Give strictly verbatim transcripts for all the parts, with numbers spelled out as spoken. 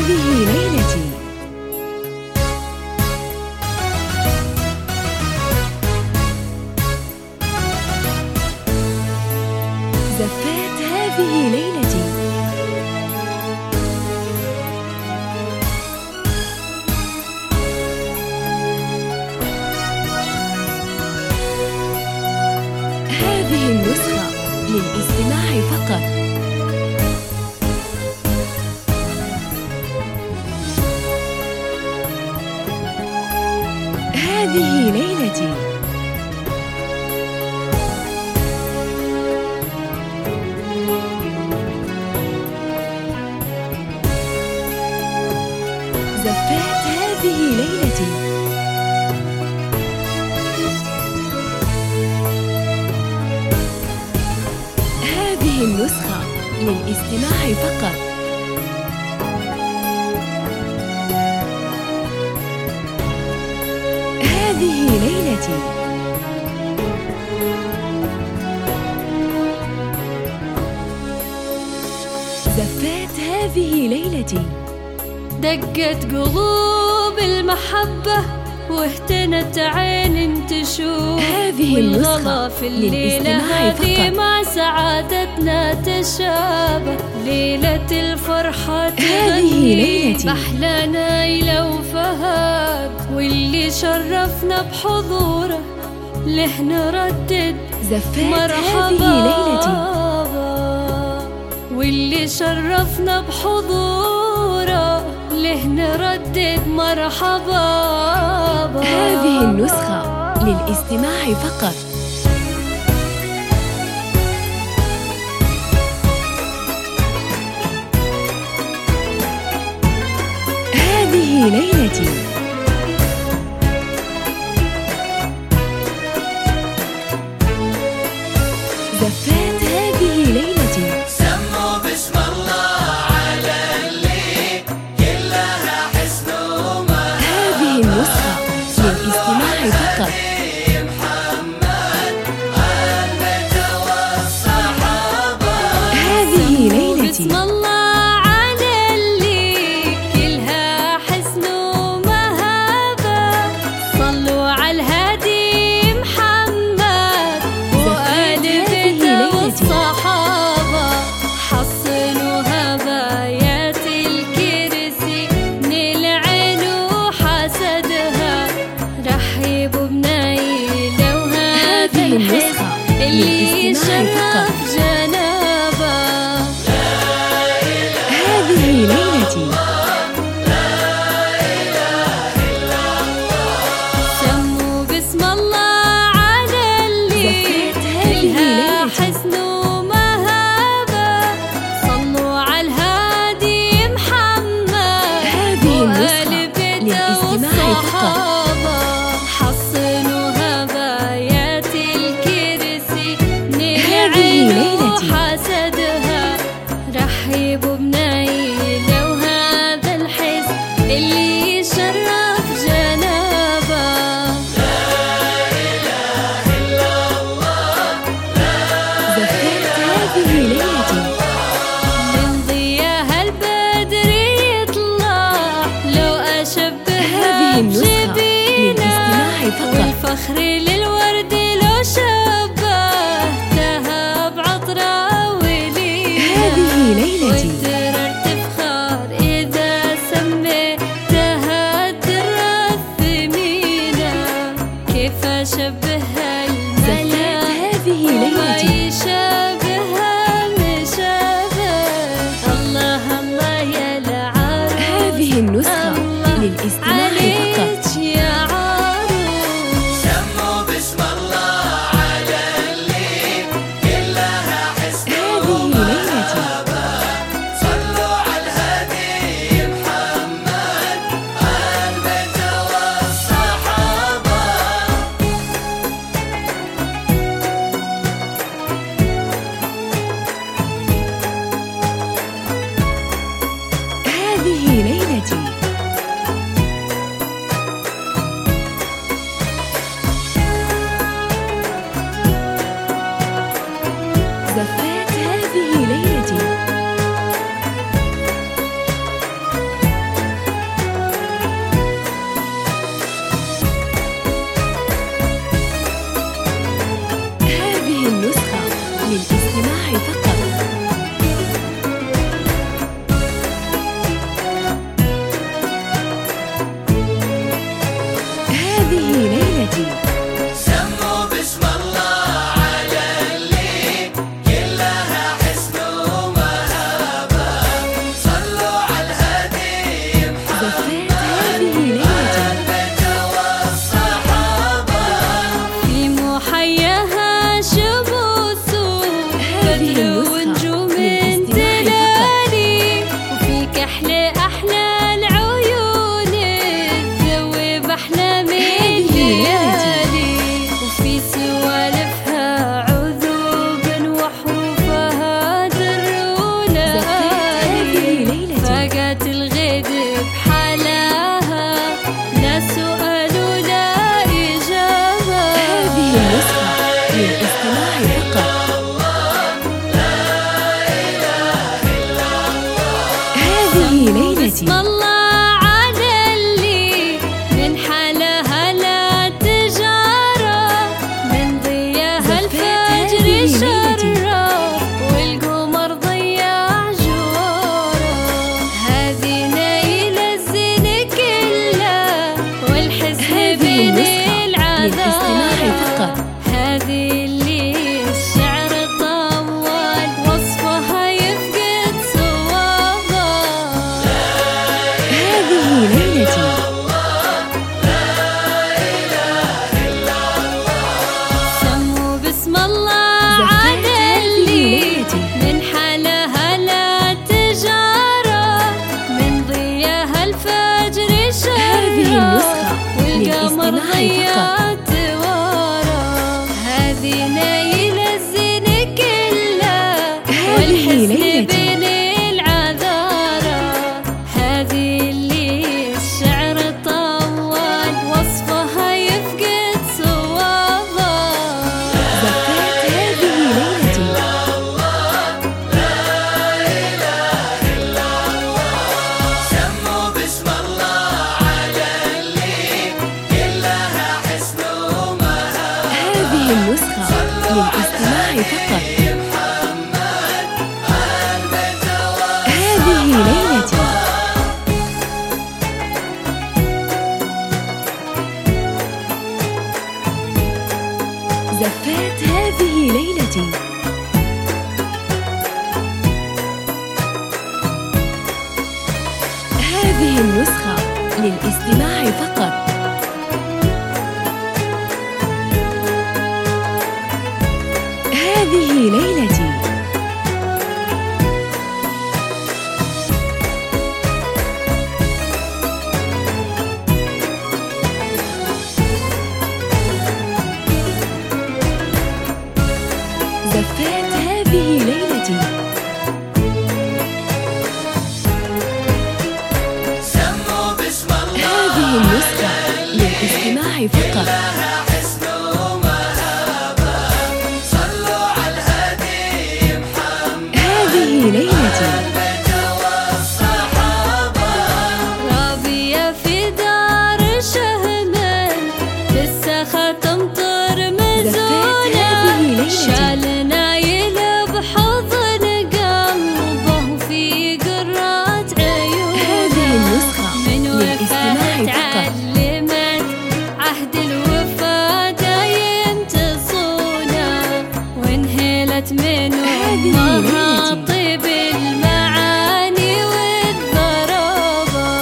هذه ليلتي. زفات هذه ليلتي. هذه النسخة للاستماع فقط. هذه ليلتي. زفات هذه ليلتي. هذه النسخة للاستماع فقط. هذه ليلتي. زفات هذه ليلتي. دقت قلوب المحبة واهتنت عين تشوف، هذه النسخة في الليلة هذه مع سعادتنا تشابه. ليلة الفرحة تغني بأحلى نايلة وفهد، واللي شرفنا بحضوره له نردد زفات هذه ليلتي. واللي شرفنا بحضوره له نردد مرحبا. هذه النسخة للاستماع فقط. هذه ليلتي. زفات هذه ليلتي. سموا باسم الله على اللي كلها حسن ومهابة. هذه النسخة للاستماع فقط. محمد البيت والصحابة. هذه ليلتي. بسم الله على اللي كلها حسن ومهابة. صلوا على الهادي محمد وآل بيته والصحابة. حصنوا هبايات الكرسي من العين وحسدها. رحبوا بنايلة وهذا الحس اللي شرف جنابه. هذه ليلتي. سموا باسم الله على اللي كلها حسن ومهابة. صلوا على الهادي محمد وآل بيته والصحابة. حصنوا هبايات الكرسي من العين وحسدها. رحبوا بنايلة وهذا الحس اللي شرف جنابه. زفات هذه ليلتي. من ضياها البدر يطلع لو أشبهها هذه النسخة بجبينه. للاستماع فقط. والفخر للورد لو شبهتها بعطرة ولينة. هذه ليلتي. والدرر تفخر إذا سميتها الدرة الثمينة. كيف أشبهها الملا زفات هذه ليلتي. وما يشابهها مشابه. الله الله يا العروس. هذه النسخة للاستماع فقط. عليك يا عروس. سموا باسم الله على اللي كلها حسن هذه ليلتي. هذه النسخة للاستماع فقط. هذه ليلتي. زفات هذه ليلتي. سموا باسم الله هذه النسخة للاستماع فقط. لها حسن ومهابة صلوا على الهادي محمد هذه ليلتي. البيت والصحابة رابية في دار شهمل بالسخا تمطر مزونة هذه ليلتي. شالنا يلب حضن قلبه في قرات عيونه. هذه النسخة من للاستماع وفاة فقط. علمت عهد الوفا دايم تصونه وانهلت من هذه أمها ليلتي. طيب المعاني والضرابة.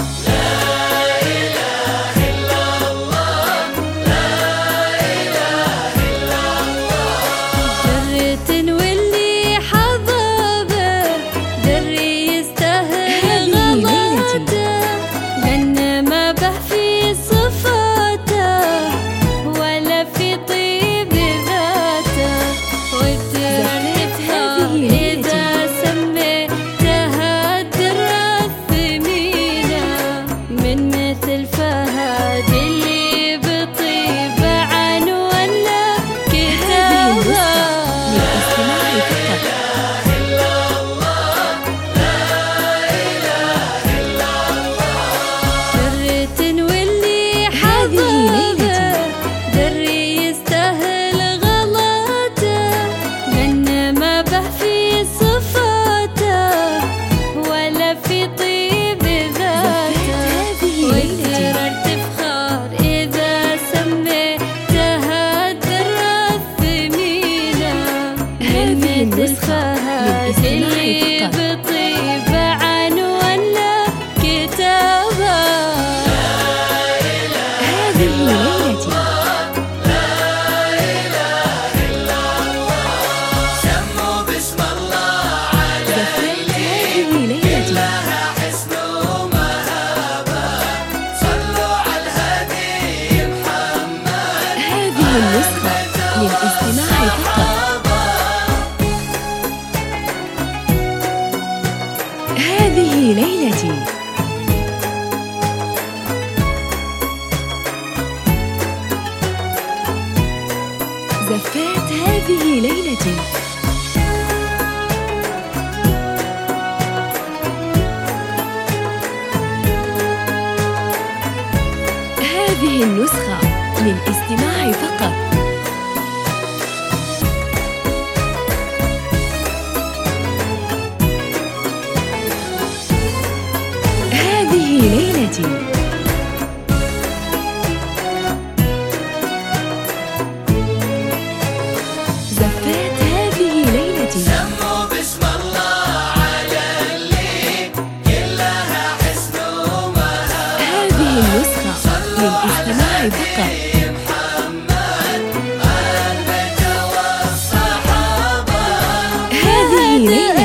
درة واللي حبابه دري يستاهل هذه ليلتي. غلطه لأن ما به في صفاته ولا في طيب ذاته. وترتبها هذه ليلتي. إذا سميتها الدرة الثمينة من مثل فهد اللي بطيب عن ولا هذه النسخة كتابه. للاستماع فقط. درة واللي هذه ليلتي. حبابه دري يستاهل غلطه لأن ما به في صفاته ولا في طيب ذاته. هذه ليلتي. وترى تفخر إذا سميتها الدرة الثمينة من هذه مثل النسخة فهد للاستماع اللي فقط. بطيب عن ولا كتابه. هذه ليلتي. سموا باسم الله على زفات هذه ليلتي. لها حسن ومهابة صلوا على الهادي محمد هذه النسخة للاستماع فقط. هذه ليلتي. زفات هذه ليلتي. هذه النسخة للاستماع فقط. هذه ليلتي. زفات هذه ليلتي. سموا باسم الله على اللي كلها حسن ومهابة هذه النسخة للاستماع فقط. محمد البيت والصحابة هذه ليلتي.